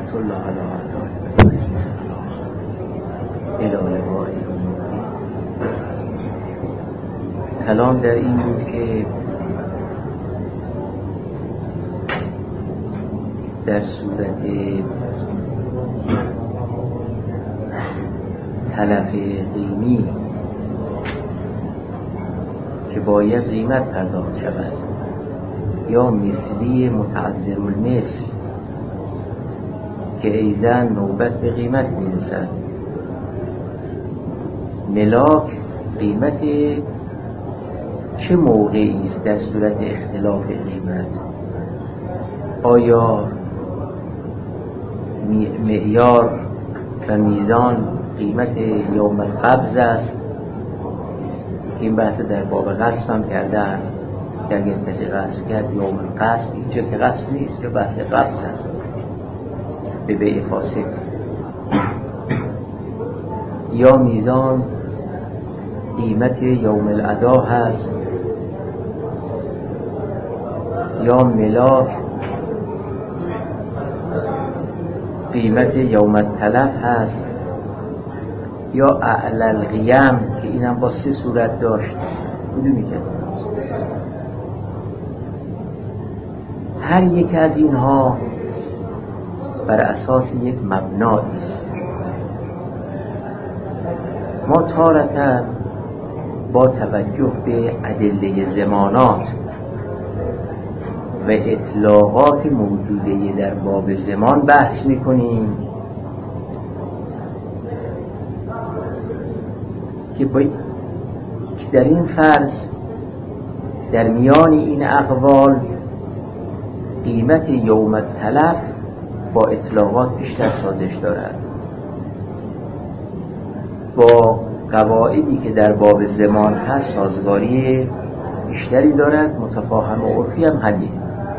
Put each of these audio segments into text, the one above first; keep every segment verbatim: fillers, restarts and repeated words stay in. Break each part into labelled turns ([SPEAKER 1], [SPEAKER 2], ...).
[SPEAKER 1] صلوات الله علی آله ادامه واری. کلام در این بود که در صورت تلف قیمی که باید قیمت پرداخت شود یا مثلی متعذر المثل که ایزن نوبت به قیمت میرسد، ملاک قیمت چه موقعی است در صورت اختلاف قیمت؟ آیا معیار و میزان قیمت یوم القبض است؟ این بحث در باب غصب هم کردن که اگر کسی غصب کرد یوم القصب، اینجا که غصب نیست، اینجا بحث قبض است به بیع فاسد. یا میزان قیمت یوم الادا هست، یا ملاک قیمت یوم التلف هست، یا اعلی القیم که اینم با سه صورت داشت. کدومی که هر یک از اینها بر اساس یک مبنایی است. ما تارةً با توجه به ادله زمانات و اطلاقات موجوده در باب زمان بحث میکنیم که باید که در این فرض در میان این اقوال قیمت یوم التلف با اطلاقات بیشتر سازش دارد، با قواعدی که در باب زمان هست سازگاری بیشتری دارد، متفاهم و عرفی هم همین.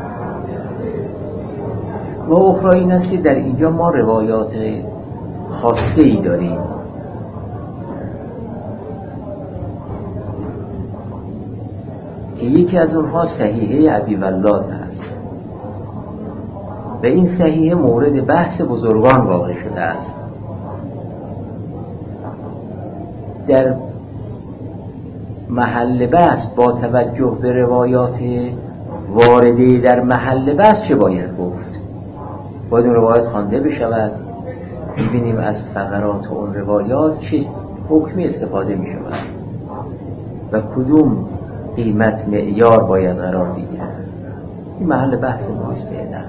[SPEAKER 1] و اخرى این است که در اینجا ما روایات خاصه ای داریم که یکی از اونها صحیحه ابی ولاد هست و این صحیحه مورد بحث بزرگان واقع شده است. در محل بحث با توجه به روایات وارده در محل بحث چه باید گفت؟ باید اون روایات خوانده بشود، ببینیم از فقرات اون روایات چه حکمی استفاده می شود و کدوم قیمت معیار باید قرار بگیرد. این محل بحث ماست فعلا.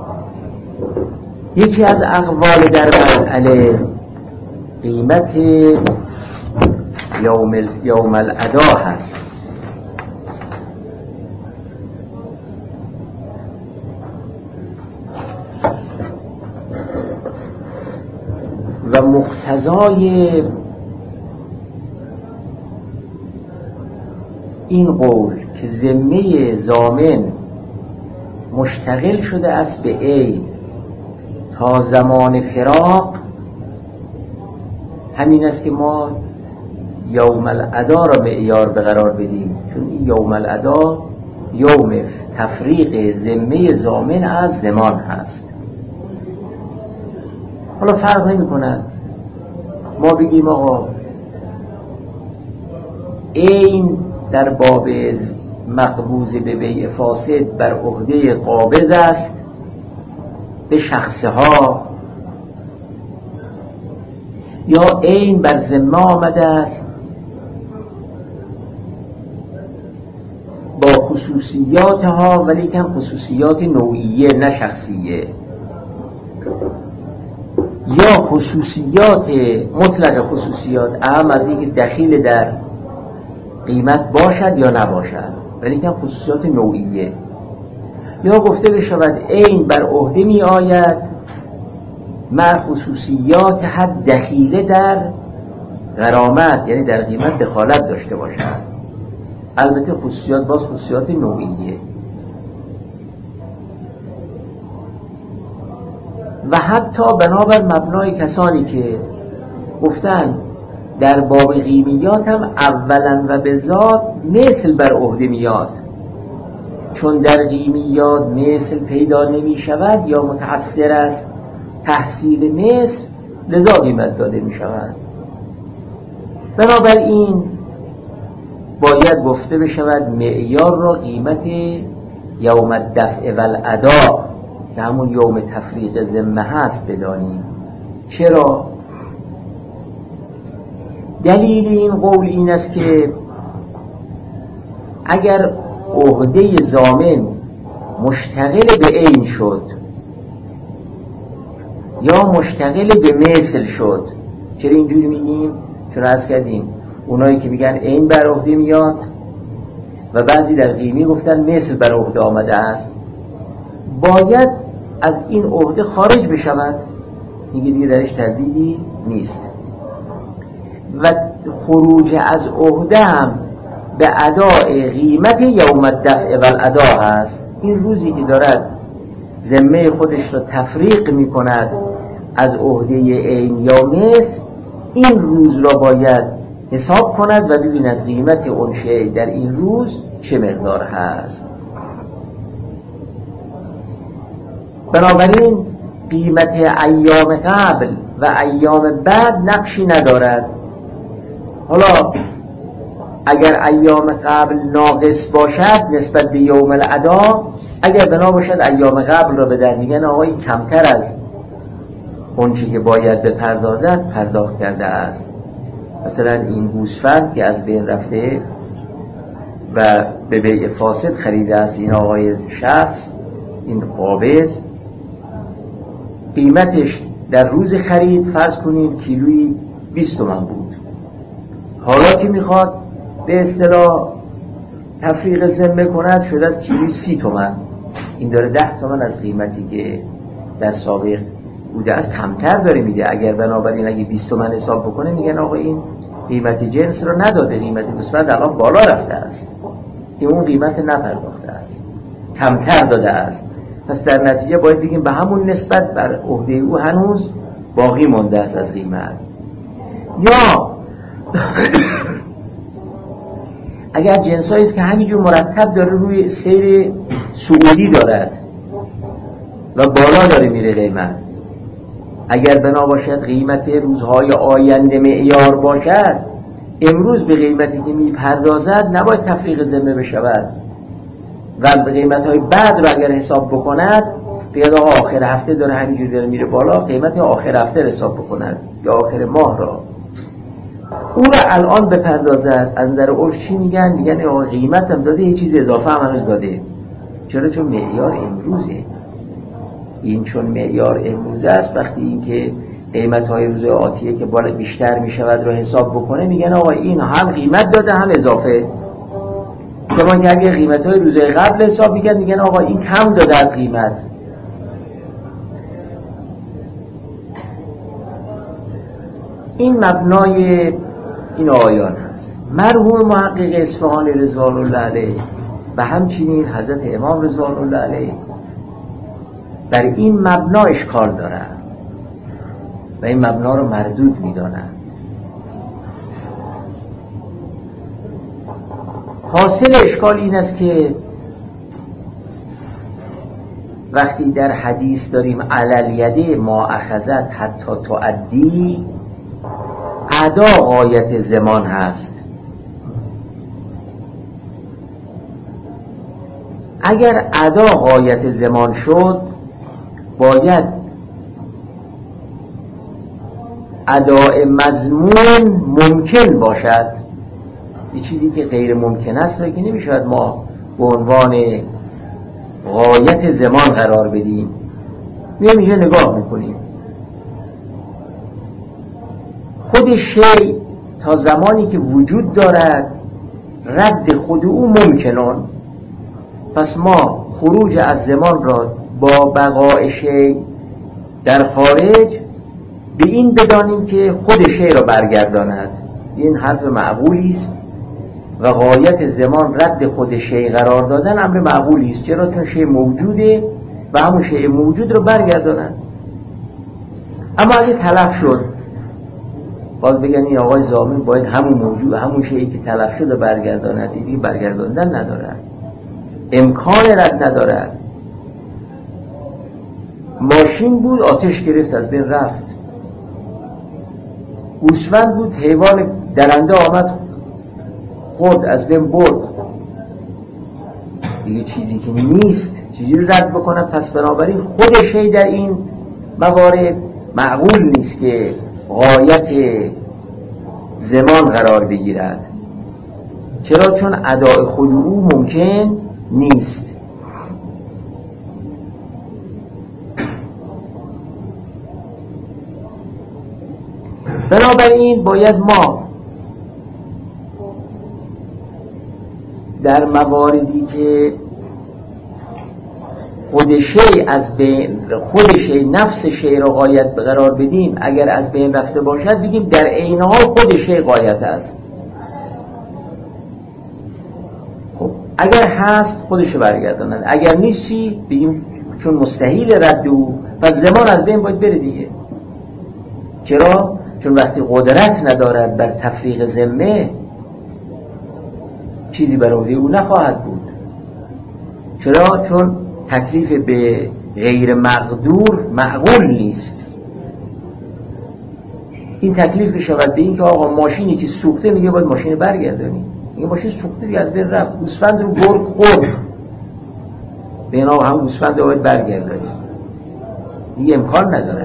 [SPEAKER 1] یکی از اقوال در مسئله قیمت یوم, یوم الادا هست. و مقتضای این قول که ذمه ضامن مشتغل شده است به عین تا زمان فراق، همین است که ما یوم الادا را معیار به قرار بدیم، چون این یوم الادا یوم تفریق ذمه ضامن از زمان هست. حالا فرق نمی کند ما بگیم آقا این در باب مقبوض به بیع فاسد بر عهده قابض است به شخصها، یا این بر ذمه آمده است با خصوصیاتها ولی کم خصوصیات نوعیه نه شخصیه، یا خصوصیات مطلق خصوصیات اهم از اینکه دخیل در قیمت باشد یا نباشد ولی کم خصوصیات نوعیه، یا گفته بشود این بر عهده می آید مع خصوصیات حد دخیله در غرامت، یعنی در قیمت دخالت داشته باشد. البته خصوصیات باز خصوصیات نوعیه. و حتی بنابر مبنای کسانی که گفتن در باب قیمیات هم اولا و به ذات مثل بر عهده میاد، چون در قیمیات مثل پیدا نمی شود یا متأثر است تحصیل مثل لذا قیمت داده می شود. بنابراین باید گفته بشود معیار را قیمت یوم الدفع و الاداء که همون یوم تفریق ذمه هست بدانیم. چرا؟ دلیل این قول این است که اگر عهده ضامن مشتغل به عین شد یا مشتغل به مثل شد، چرا اینجوری میگیم؟ چون عرض کردیم اونایی که میگن عین بر عهده میاد و بعضی در قیمی گفتن مثل بر عهده آمده است، باید از این عهده خارج بشود. دیگه دیگه درش تردیدی نیست. و خروج از عهده هم به اداء قیمت یوم الدفع و الاداء هست. این روزی که دارد ذمه خودش را تفریق می کند از عهده عین یا مثل، این روز را باید حساب کند و ببیند قیمت اون شیء در این روز چه مقدار هست. بنابراین قیمت ایام قبل و ایام بعد نقشی ندارد. حالا اگر ایام قبل ناقص باشد نسبت به یوم الادا، اگر بنا باشد ایام قبل را به در میگن آقای کمتر از اون چی که باید بپردازد پرداخت کرده است. مثلا این گوسفند که از بین رفته و به بیع فاسد خریده است این آقای شخص، این قابض، قیمتش در روز خرید فرض کنید کیلویی بیست تومن بود. حالا که میخواد به اصطلاح تفریق ذمه کند شده از کیلویی سی تومن. این داره ده تومن از قیمتی که در سابق بوده است کمتر داره میده. اگر بنابراین اگه بیست تومن حساب بکنه میگن آقا این قیمت جنس رو نداده، قیمت گوسفند الان بالا رفته است، این اون قیمت نپرداخته است، کمتر داده است. پس در نتیجه باید بگیم به همون نسبت بر عهده او هنوز باقی مانده است از قیمت. یا اگر جنسایی است که همینجور مرتب داره روی سیر صعودی دارد و بالا داره میره قیمت، اگر بنا باشد قیمت روزهای آینده معیار باشد، امروز به قیمتی که میپردازد نباید تفریق ذمه بشود و به قیمتهای بعد رو اگر حساب بکند بیاد آقا آخر هفته داره همینجور داره میره بالا، قیمت آخر هفته حساب بکند یا آخر ماه را او را الان بپردازد. از نظر عرف چی میگن؟ میگن آقا قیمت هم داده یه چیز اضافه هم هنوز داده. چرا؟ چون معیار امروزه. این چون معیار امروزه است، وقتی این که قیمت‌های روز آتیه که بالا بیشتر میشود رو حساب بکنه میگن آقا این هم قیمت داده هم اضافه. شما که اگه قیمت‌های روز قبل حساب میگن میگن آقا این کم داده از قیمت. این مبنای این آیان هست. مرحوم محقق اصفهانی رضوان الله علیه و همچنین حضرت امام رضوان الله علیه بر این مبنا اشکال دارن و این مبنا رو مردود میدانن. حاصل اشکال این است که وقتی در حدیث داریم علیلیده ما اخذت حتی تعدی، ادا غایت زمان هست. اگر ادا غایت زمان شد باید اداء مضمون ممکن باشد. یه چیزی که غیر ممکن است رو که نمیشود ما به عنوان غایت زمان قرار بدیم. میام اینجا نگاه میکنیم خود شیء تا زمانی که وجود دارد رد خود او ممکنون. پس ما خروج از زمان را با بقای شیء در خارج به این بدانیم که خود شیء را برگرداند. این حرف معقولی است و غایت زمان رد خود شیء قرار دادن امر معقولی است. چرا؟ چون شیء موجوده و همون شیء موجود را برگرداند. اما اگه تلف شد باز بگن این آقای ضامن باید همون موجود همون شیئی که تلف شده برگرداند. دیگه برگرداندن ندارد، امکان رد ندارد. ماشین بود آتش گرفت از بین رفت، گوسفند بود حیوان درنده آمد خورد از بین برد. دیگه چیزی که نیست چیزی رو رد بکنم. پس بنابراین خود شی در این موارد معقول نیست که غایت زمان قرار بگیرد. چرا؟ چون اداء خود او ممکن نیست. بنابراین باید ما در مواردی که خود شی از بین خود شی نفس شی را غایت قرار بدیم، اگر از بین رفته باشد بگیم در عین حال خود شی غایت است. خب اگر هست خودش برگرداند، اگر نیست چی؟ بگیم چون مستحیل رد او، پس زمان از بین باید بره دیگه. چرا؟ چون وقتی قدرت ندارد بر تفریق ذمه، چیزی برای او نخواهد بود. چرا؟ چون تکلیف به غیر مقدور معقول نیست. این تکلیف شود به این که آقا ماشینی که سوخته، میگه باید ماشین برگردانی. این ماشین سوخته دیگه از بین رفت، گوسفند رو گرگ خورد، به اینا هم گوسفند رو باید برگردانی، دیگه امکان نداره.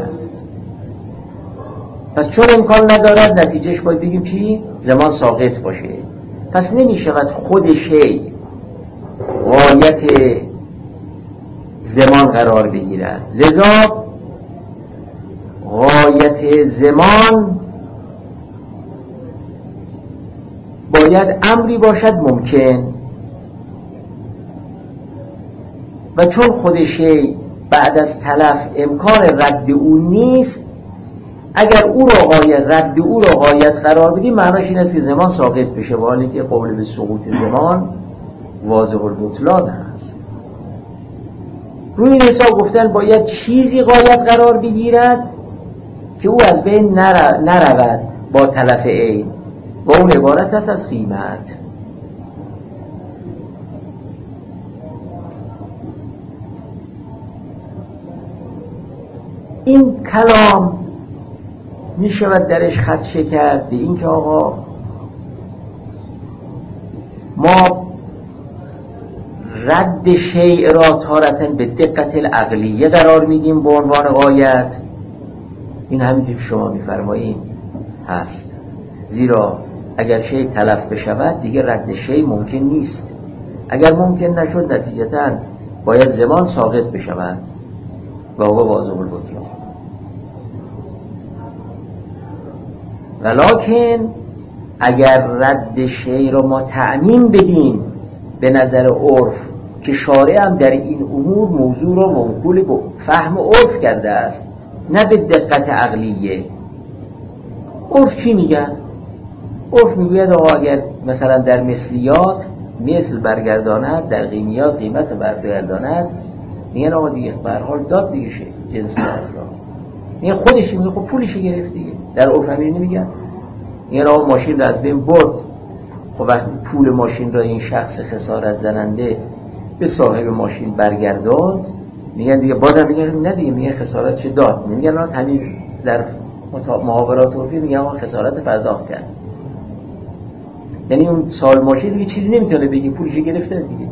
[SPEAKER 1] پس چون امکان ندارد نتیجهش باید بگیم چی؟ زمان ساقط باشه. پس نمی شود خود شی غایت زمان قرار بگیرد. لذا غایت زمان باید امری باشد ممکن، و چون خود شی بعد از تلف امکان رد او نیست، اگر او را غایت رد او را غایت قرار بدیم معناش این است که زمان ساقط بشه، و حالی که قول به سقوط زمان واضح البطلان هست. روی این حساب گفتن باید چیزی غایت قرار بگیرد که او از بین نر... نرود با تلف عین، و اون عبارت است از قیمت. این کلام می شود درش خدشه کرد به این که آقا ما رد شیء را تارتاً به دقت العقلیه قرار میدیم به عنوان غایت. این همینجور که شما میفرمایید هست، زیرا اگر شیء تلف بشود دیگه رد شیء ممکن نیست. اگر ممکن نشد نتیجتاً باید زمان ساقط بشود و هو واضح البطلان. ولکن اگر رد شیء را ما تعمیم بدیم به نظر عرف، که شارع هم در این امور موضوع را منقول به فهم عرف کرده است نه به دقت عقلیه. عرف چی میگن؟ عرف میگوید آقا اگر مثلا در مثلیات مثل برگرداند، در قیمیات قیمت برگرداند، میگن آقا دیگه به هر حال داد دیگه شه جنس طرف را، میگن خودش میگه خب پولش گرفت دیگه. در عرف همین نمیگن، میگن آقا ماشین را از بین برد، خب وقتی پول ماشین را این شخص خسارت زننده به صاحب ماشین برگرداند، میگن دیگه بازم میگن نه دیگه، میگن خسارتش داد. نمیگن نه همین در محاورات عرفی میگن آقا خسارت پرداخت کرد، یعنی اون صاحب ماشین دیگه چیزی نمیتونه بگه، پولش گرفته دیگه.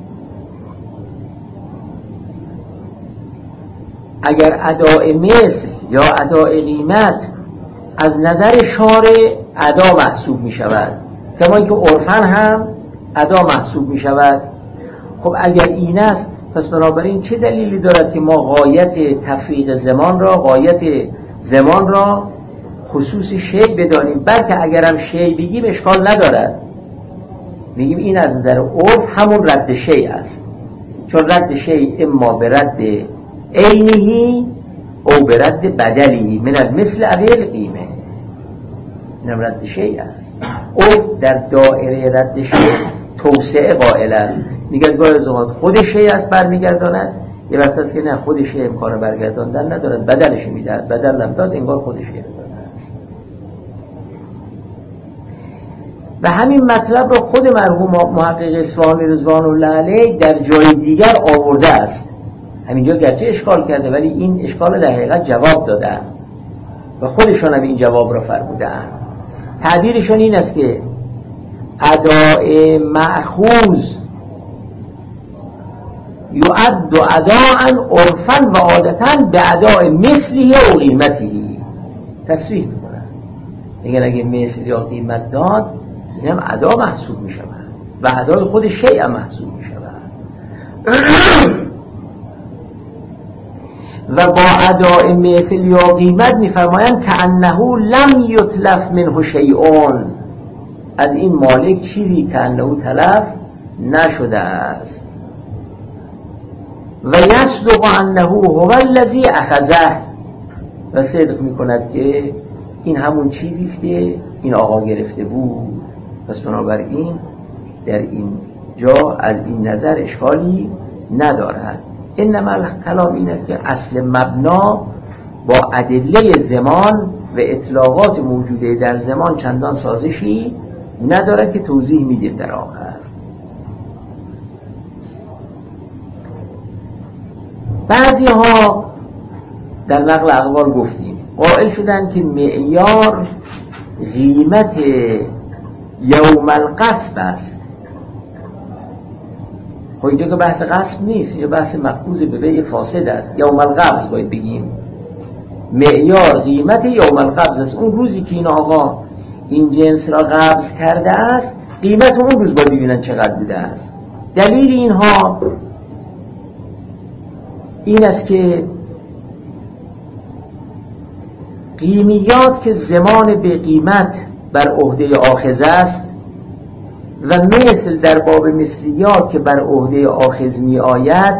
[SPEAKER 1] اگر اداء مثل یا اداء قیمت از نظر شارع ادا محسوب می شود، کما اینکه عرفاً هم ادا محسوب می شود، خب اگر این است پس بنابراین چه دلیلی دارد که ما غایت تفریق زمان را غایت زمان را خصوص شی بدانیم؟ بلکه اگرم شی بگیم اشکال ندارد، میگیم این از نظر عرف همون رد شی است، چون رد شی اما به رد عینی او به رد بدلی من المثل اویل قیمه، اینم رد شی است. عرف در دایره رد شی توسعه قائل است، میگه گاهی از اوقات خود شی است برمیگرداند، یه وقت است که نه خود شی امکان برگرداندن ندارد، بدلش میدهد، بدل نمیداد انگار خودش گرفتن است. و همین مطلب رو خود مرحوم محقق اصفهانی رضوان الله علیه در جای دیگر آورده است. همینجا گرچه اشکال کرده ولی این اشکال در حقیقت جواب دادن و خودشان هم این جواب را فرمودن. تعبیرشون این است که اداء مأخوذ یعد اداء عرفا و عادتا به اداء مثلی و قیمتی. تصریح میکنن اگر اگه مثل یا قیمت داد این هم ادا محسوب می شود و ادای خود شیء هم محسوب می شود و با اداء مثل یا قیمت می فرمایند که انه لم یتلف منه شیئون، از این مالک چیزی که انه تلف نشده است. و یصدق انه هو الذی اخذه، و صدق می کند که این همون چیزی است که این آقا گرفته بود. پس بنابراین در این جا از این نظر اشکالی ندارد. انما کلام این است که اصل مبنا با ادله زمان و اطلاقات موجوده در زمان چندان سازشی ندارد که توضیح میدیم در آخر. بعضی ها در نقل اقوال گفتیم قائل شدن که معیار قیمت یوم القصب است. خب اینجا که بحث قصب نیست، اینجا بحث مقبوض به بیع فاسد است. یوم القبض باید بگیم. معیار قیمت یوم القبض است. اون روزی که این آقا این جنس را قبض کرده است قیمت اون روز باید ببینن چقدر بوده است. دلیل اینها این است که قیمیات که زمان به قیمت بر عهده آخذ است و مثل در باب مثلیات که بر عهده آخذ می آید،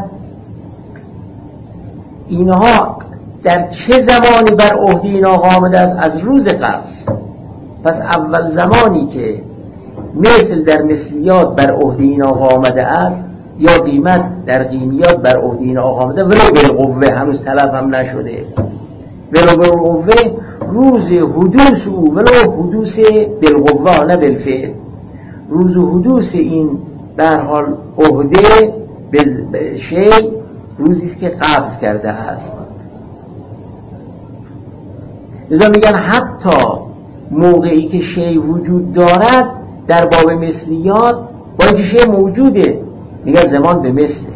[SPEAKER 1] اینها در چه زمانی بر عهده این آقا آمده است؟ از روز قبض. پس اول زمانی که مثل در مثلیات بر عهده این آقا آمده است یا قیمت در قیمیات بر عهده این آقا آمده ولو بالقوه، هنوز طلب هم نشده، ولو بالقوه روز حدوث او، ولو حدوث بالقوه نه بالفعل، روز حدوث این در حال عهده به شی روزی است که قبض کرده است. لذا میگن حتی موقعی که شی وجود دارد در باب مثلیات با اینکه شی موجوده میگن زمان به مثله.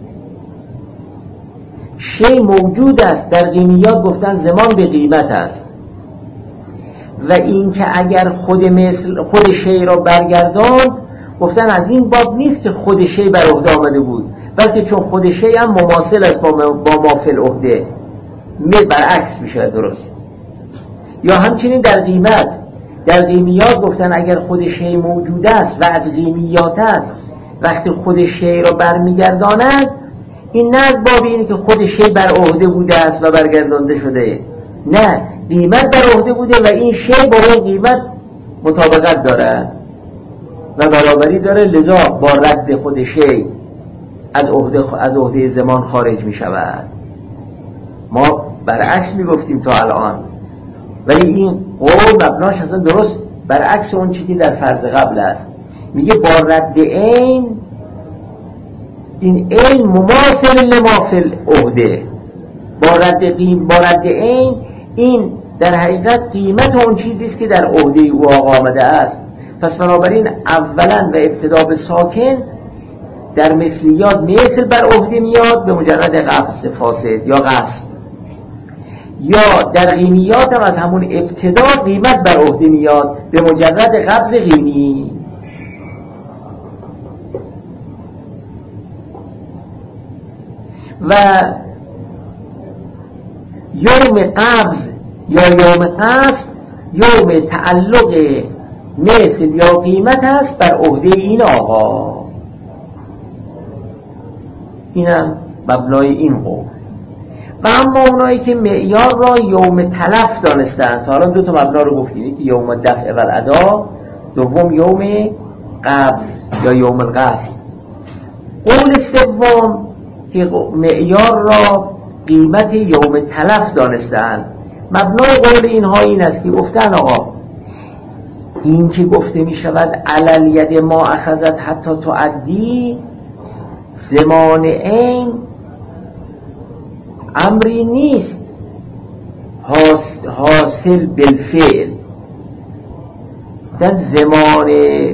[SPEAKER 1] شی موجود است در قیمیات گفتن زمان به قیمت است. و این که اگر خود مثل خود شی را برگرداند گفتن از این باب نیست که خود شی بر عهده آمده بود، بلکه چون خود شی هم مماثل است با ما فی العهده، برعکس میشه. درست. یا همچنین در قیمت، در قیمیات گفتن اگر خود شی موجود است و از قیمیات است، وقتی خود شی را برمیگرداند این نه از باب اینه که خود شی بر عهده بوده است و برگردانده شده، نه، قیمت بر عهده بوده و این شی با اون قیمت مطابقت داره و برابری داره، لذا با رد خود شی از عهده از عهده زمان خارج می شود. ما برعکس می گفتیم تا الان، ولی این قول مبناش اصلا درست برعکس اون چیزی که در فرض قبل است. میگه با رد عین، این عین مماثل لما فی العهده، با رد قیم با رد عین این در حقیقت قیمت اون چیزی است که در عهده او آقا آمده است. پس بنابراین اولا و ابتدا به ساکن در مثلیات مثل بر عهده میاد به مجرد قبض فاسد یا غصب، یا در قیمیات هم از همون ابتدا قیمت بر عهده میاد به مجرد قبض قیمی. و یوم قبض یا یوم قصب یوم تعلق مثل یا قیمت است بر عهده این آقا. اینم مبنای این قول. و اما اونایی که معیار را یوم تلف دانستند، تا حالا دو تا مبنا رو گفتیم، که یوم دفع و الادا، دوم یوم قبض یا یوم القصب. قول سوم که معیار را قیمت یوم تلف دانستند، مبنای قول اینها این است که گفتن آقا این که گفته می شود علل ید ما اخذت حتی تعدی، زمان عین امری نیست حاصل بالفعل. در زمان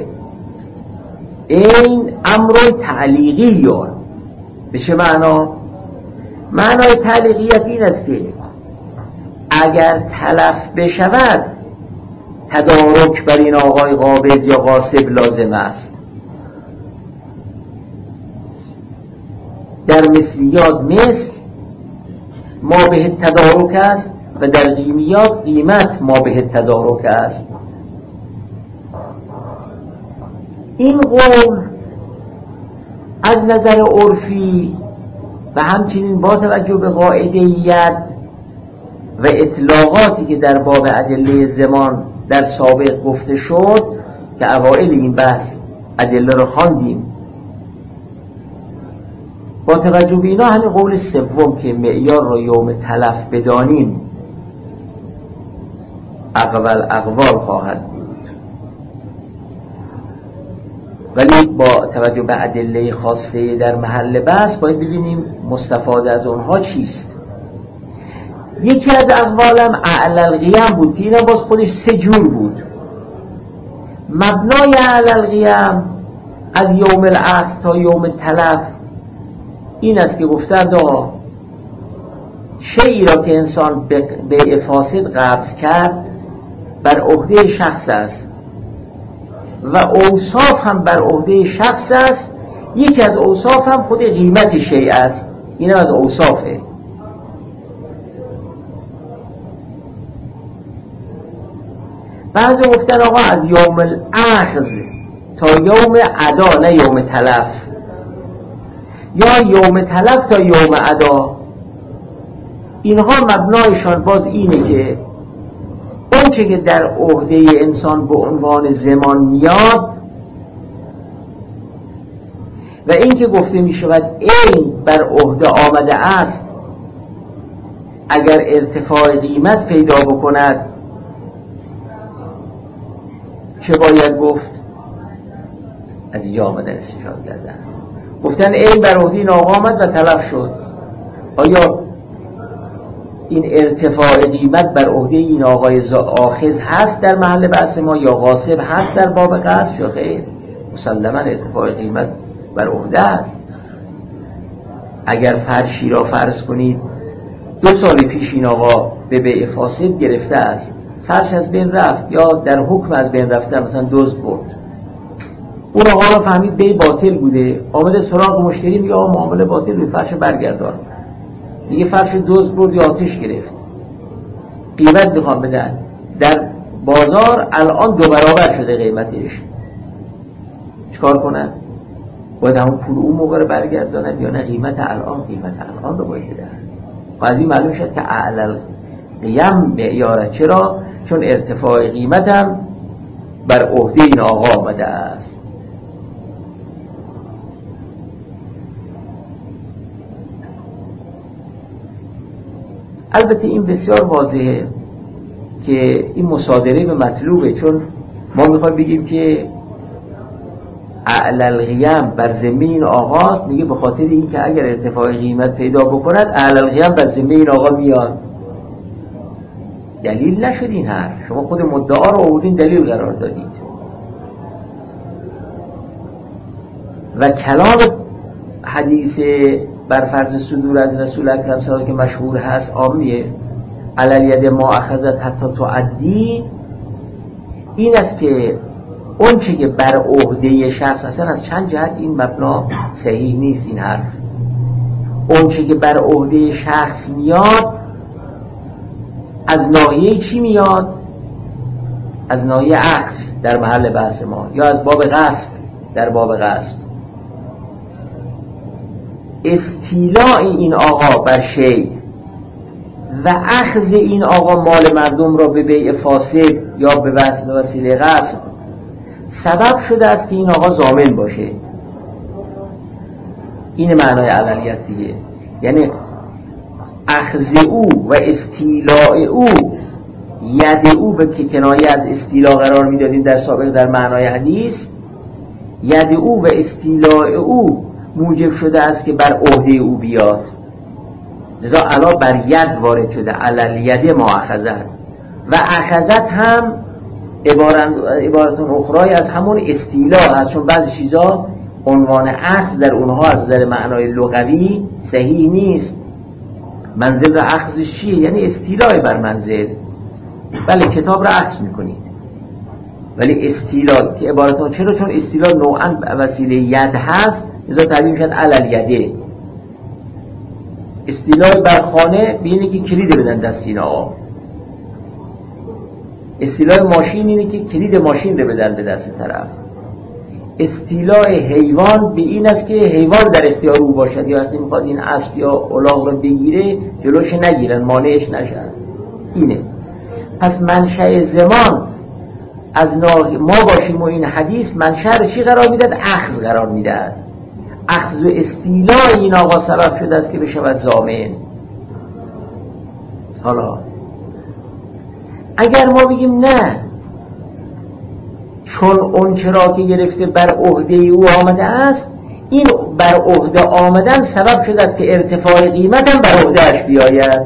[SPEAKER 1] این امر تعلیقیون به چه معنا؟ معنای تعلیقیت این است که اگر تلف بشود تدارک بر این آقای قابض یا غاصب لازم است. در مثلیات مثل ما به تدارک است و در قیمیات قیمت ما به تدارک است. این قول از نظر عرفی و همچنین با توجه به قاعده‌یت و اطلاقاتی که در باب ادله زمان در سابق گفته شد که اوائل این بحث ادله رو خواندیم، با توجه به اینا همین قول سوم که معیار رو یوم تلف بدانیم اقوال اقوال خواهد بود. ولی با توجه به ادله خاصه در محل بحث باید ببینیم مستفاده از اونها چیست. یکی از اقوالم اعلی القیام بود که اینا باز خودش سه جور بود. مبنای اعلی القیام از یوم الاخذ تا یوم تلف این است که گفتند آقا شیئی را که انسان به فاسد قبض کرد بر عهده شخص است و اوصاف هم بر عهده شخص است. یکی از اوصاف هم خود قیمت شیء است. این از اوصافه. بعضی گفتن آقا از یوم الاخذ تا یوم ادا، نه یوم تلف، یا یوم تلف تا یوم ادا. اینها مبنایشان باز اینه که اون چه که در عهده انسان به عنوان زمان میاد و این که گفته می شود این بر عهده آمده است اگر ارتفاع قیمت پیدا بکند چه باید گفت؟ از اینجا آمدن استشهاد کردن، گفتن این بر عهده این آقا آمد و تلف شد. آیا این ارتفاع قیمت بر عهده این آقای آخذ هست در محل بحث ما یا غاصب هست در باب غصب یا غیر؟ مسلما ارتفاع قیمت بر عهده است. اگر فرشی را فرض کنید دو سال پیش این آقا به بیع فاسد گرفته است، فرش از بین رفت یا در حکم از بین رفته، مثلا دزد برد، اون آقا را فهمید بیع باطل بوده، آمده سراغ مشتری میگه آقا معامله باطل بود، فرش برگردان. میگه فرش دزد برد یا آتش گرفت، قیمت میخوام بدن. در بازار الان دو برابر شده قیمتش، چیکار کنن؟ باید همون پول اون موقع رو برگردانن یا نه قیمت الان قیمت الان رو باید بدن؟ و از این معلوم شد که اعلی قیام معیاره. چرا؟ چون ارتفاع قیمت هم بر عهده این آقا آمده است. البته این بسیار واضحه که این مصادره به مطلوبه، چون ما میخوایم بگیم که اعلی القیام بر ذمه این آقاست. میگه به خاطر این که اگر ارتفاع قیمت پیدا بکند اعلی القیام بر ذمه این آقا میاد. دلیل نشد این حرف، شما خود مدعا رو آوردین دلیل قرار دادید و کلام حدیث بر فرض صدور از رسول اکرم صلی الله علیه و که مشهور هست عامیه، علی ید ما اخذت حتی تعدی، این است که اون چه که بر عهده شخص، اصلا از چند جهت این مبنا صحیح نیست این حرف. اون چه که بر عهده شخص میاد از ناحیه چی میاد؟ از ناحیه اخذ در محل بحث ما، یا از باب غصب در باب غصب. استیلاء این آقا بر شی و اخذ این آقا مال مردم را به بیع فاسد یا به وسیله غصب سبب شده است که این آقا ضامن باشه. این معنای اولیت دیگه، یعنی اخذ او و استیلاء او، ید او به که کنایه از استیلاء قرار میدادیم در سابق در معنای حدیث، ید او و استیلاء او موجب شده است که بر عهده او بیاد. لذا علا بر ید وارد شده، علل ید ما اخذت، و اخذت هم عبارتون اخرای از همون استیلا هست، چون بعضی چیزا عنوان اخذ در اونها از نظر معنای لغوی صحیح نیست. منزل را اخذش چیه؟ یعنی استیلای بر منزل. بله کتاب را اخذ میکنید، ولی استیلا که عبارتون چرا؟ چون استیلا نوعا وسیله ید هست، لذا تعبیر میشد علل یده. استیلای بر خانه بینه که کلید بدن دست اینا. استیلای ماشین اینه که کلید ماشین رو بدن به دست طرف. استیلای حیوان به این است که حیوان در اختیار او باشد، یا وقتی میخواد این اسب یا الاغ رو بگیره جلوش نگیرن، مانعش نشن. اینه. پس منشأ زمان از ما باشیم و این حدیث منشأ رو چی قرار میداد؟ اخذ قرار میداد. اخذ و استیلای این آقا سبب شده است که بشود ضامن. حالا اگر ما بگیم نه، چون اون چرا که گرفته بر عهده او آمده است، این بر عهده آمدن سبب شده است که ارتفاع قیمت هم بر عهدهش بیاید.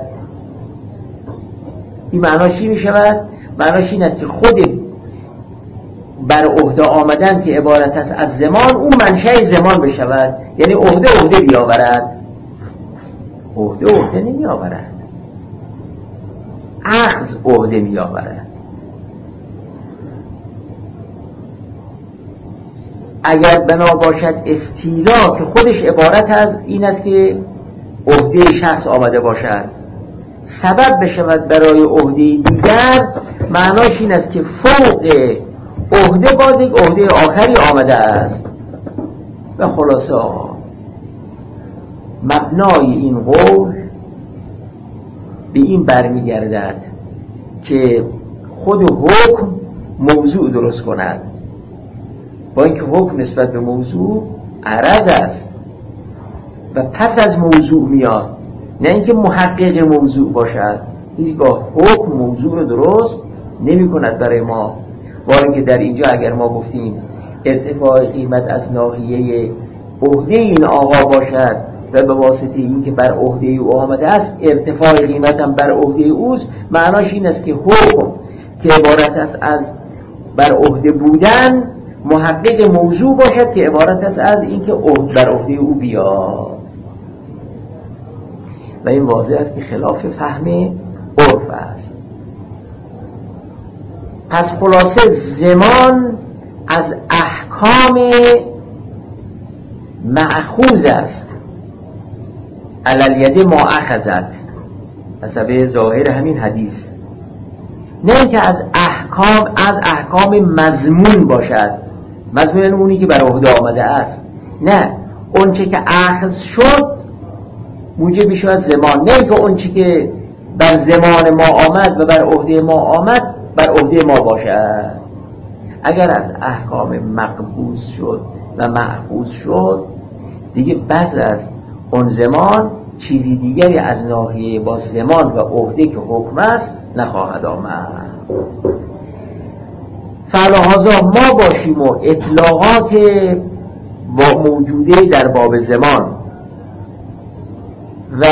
[SPEAKER 1] این معناش چی می شود؟ معناش این است که خود بر عهده آمدن که عبارت است از زمان، اون منشأ زمان بشود، یعنی عهده عهده بیاورد. عهده عهده نمی آورد، اخذ عهده می آورد. اگر بنا باشد استیلا که خودش عبارت از این است که عهده شخص آمده باشد سبب بشود برای عهده دیگر، معناش این است که فوق عهده باز یک عهده آخری آمده است. و خلاصه مبنای این قول به این برمیگردد که خود حکم موضوع درست کند، با اینکه حکم نسبت به موضوع عرض است و پس از موضوع میاد، نه اینکه محقق موضوع باشد. هیچگاه حکم موضوع رو درست نمی کند برای ما، با اینکه در اینجا اگر ما گفتیم ارتفاع قیمت از ناحیه عهده این آقا باشد و به واسطه این که بر عهده او آمده است ارتفاع قیمت هم بر عهده اوست، معناش این است که حکم که عبارت است از بر عهده بودن محقق موضوع باشد که عبارت است از این که بر عهده او بیاد. و این واضح است که خلاف فهم عرف است. پس خلاصه زمان از احکام مأخوذ است، علل ید ما اخذت، حسب ظاهر همین حدیث. نه اینکه از احکام از احکام مضمون باشد، مضمون اونی که بر عهده آمده است، نه اون چه که اخذ شد موجب میشه زمان، نه اینکه اون چه که بر زمان ما آمد و بر عهده ما آمد بر عهده ما باشد. اگر از احکام مقبوض شد و محفوظ شد دیگه بعض از اون زمان چیزی دیگری از ناحیه با زمان و عهده که حکم است نخواهد آمد. فلهذا ما باشیم و اطلاقات با موجوده در باب زمان و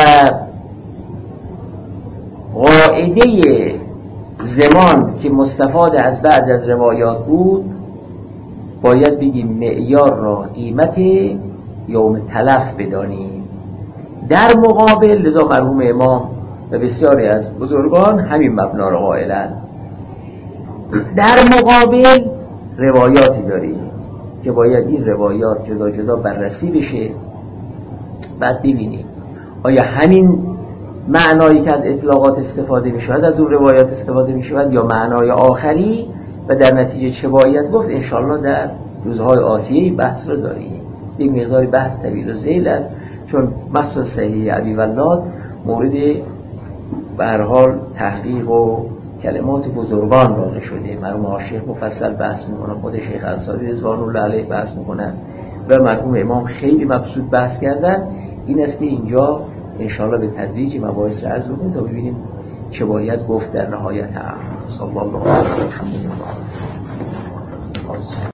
[SPEAKER 1] قاعده زمان که مستفاد از بعض از روایات بود، باید بگیم معیار را قیمت یوم تلف بدانیم. در مقابل لذا مرحوم امام و بسیاری از بزرگان همین مبنا را قائلند. در مقابل روایاتی داریم که باید این روایات جدا جدا بررسی بشه، بعد ببینیم آیا همین معنایی که از اطلاقات استفاده می شود از اون روایات استفاده می شود یا معنای آخری، و در نتیجه چه باید گفت. انشاءالله در روزهای آتیه بحث رو داریم. یک مقداری بحث طویل و ذیل است، چون مخصوص صحیح ابی ولاد مورد به هر حال تحقیق و کلمات بزرگان واقع شده. مرحوم شیخ مفصل بحث میکنن، خود شیخ انصاری رضوان الله علیه بحث میکنن و مرحوم امام خیلی مبسوط بحث کردن. این است که اینجا انشاءالله به تدریج مباحث رو عرض بکنیم تا ببینیم چه باید گفت در نهایت امر. صلی الله علیه و سلم.